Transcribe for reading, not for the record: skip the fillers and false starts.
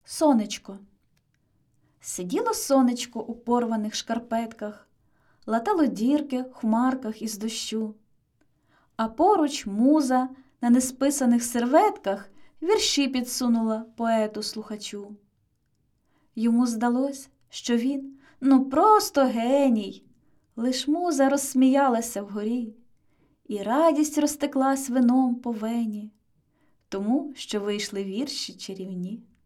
Сонечко. Сиділо сонечко у порваних шкарпетках, латало дірки в хмарках із дощу, а поруч муза на несписаних серветках вірші підсунула поету-слухачу. Йому здалось, що він, просто геній, лиш муза розсміялася вгорі, і радість розтеклась вином по вені, тому що вийшли вірші чарівні.